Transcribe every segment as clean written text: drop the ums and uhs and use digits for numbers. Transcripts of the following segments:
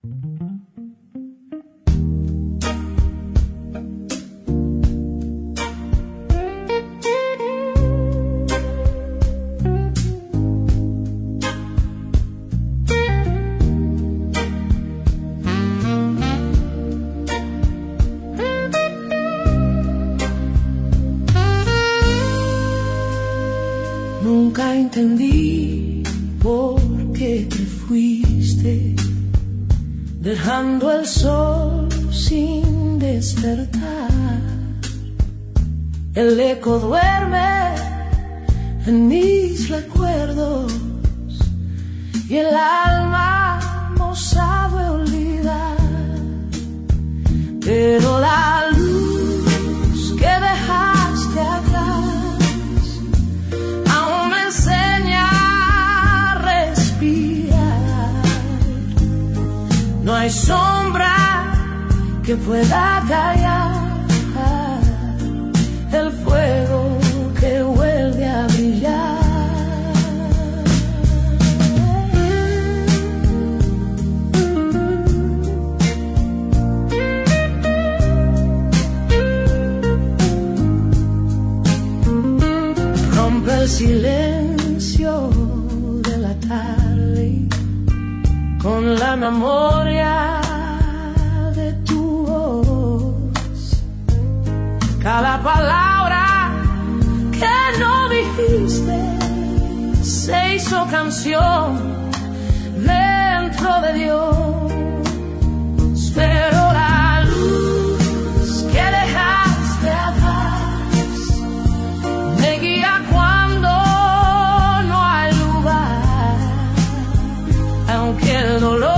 Nunca entendí por qué te fuiste, dejando el sol sin despertar. El eco duerme en mis recuerdos y el alma no sabe olvidar. Pero la luz que dejaste atrás aún me enseña a respirar. No hay sombra que pueda callar el fuego que vuelve a brillar. Rompe el silencio de la tarde con la memoria de tu voz. Cada palabra que no dijiste se hizo canción dentro de Dios. Pero la luz que dejaste atrás me guía cuando no hay lugar, aunque el dolor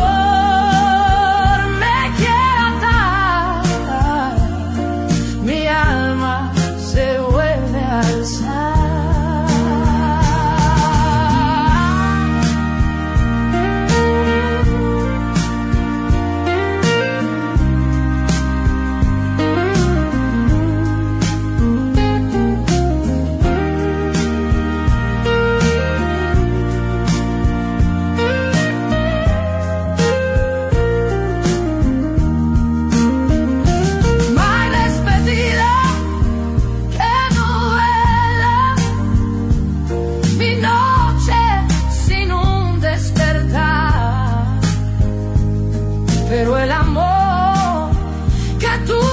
pero el amor que tú